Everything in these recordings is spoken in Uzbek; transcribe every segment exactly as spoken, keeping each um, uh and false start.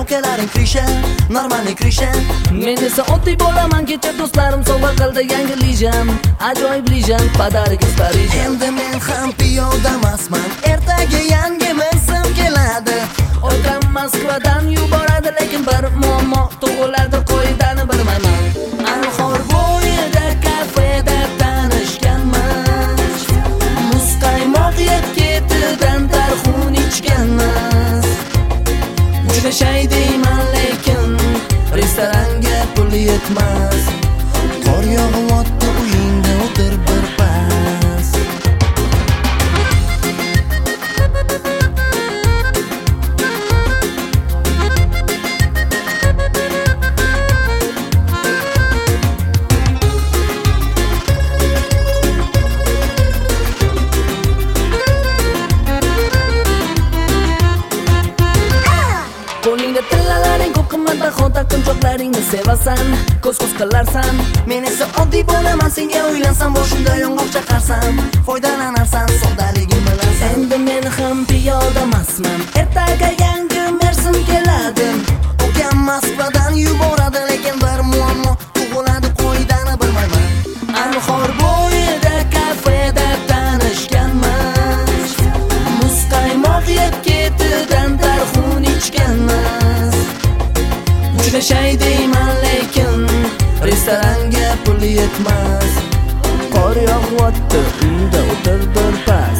ukalaring krisha, normalniy krisha. Men esa oddiy bo'laman, kecha do'stlarim sovg'a qildi yangi lijam, ajoyib lijam, padargiz Parijam. Endi men ham piyoda emasman, ertaga yangi mavsum keladi. Otam Moskvadan yuboradi, lekin bir muammo tug'iladi, qoidani bilmayman. Anhor bo'yida kafeda tanishganmiz, muzqaymoq yeb ketidan tarxun ichganmiz. Juda shay deyman, lekin restoranga pul yetmas. Qor yog'yapti, uyingda o'tir bir pas. Qo'lingda tillalaring ko'p qimmatbaho taqinchoqlaringni sevasan, ko'z-ko'z qilarsan. Men esa oddiy bo'laman, senga uylansam boshimda yong'oq chaqarsam, foydalanarsan soddaligim bilan. Endi men ham piyoda emasman, ertaga yangi mavsum keladi. Ukam Moskvadan yuboradi, lekin bir muammo tug'iladi, qoidani bilmayman. Anhor bo'yida kafeda tanishganmiz, muzqaymoq yeb ketidan tarxun ichganmiz. Juda shay deyman, lekin restoranga pul yetmas. Qor yog'yapti, uyingda o'tir bir pas.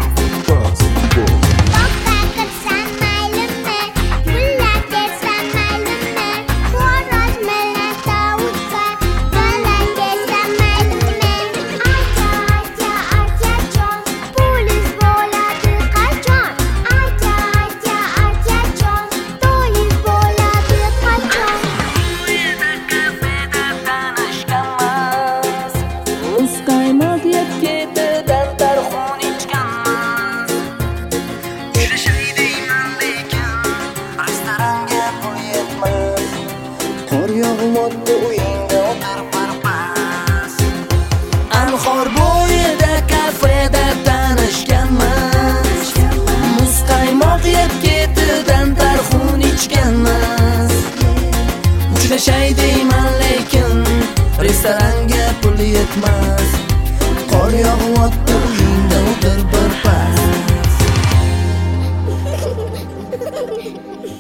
Muzqaymoq yeb ketidan tarxun ichganmiz. Juda shay deyman, lekin restoranga pul yetmas. Qor yog'yapti, uyingda o'tir bir pas. Anhor bo'yida kafeda tanishganmiz, muzqaymoq yeb ketidan tarxun ichganmiz. Juda shay deyman, lekin restoranga pul yetmas. Qor yog'yapti, uyingda o'tir bir pas.